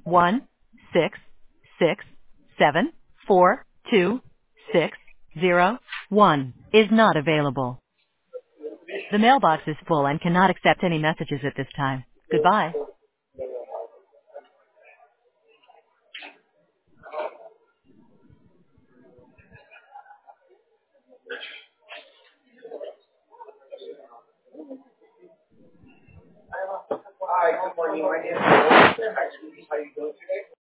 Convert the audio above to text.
166742601 is not available. The mailbox is full and cannot accept any messages at this time. Goodbye. Hi, good morning. My name is How you doing today?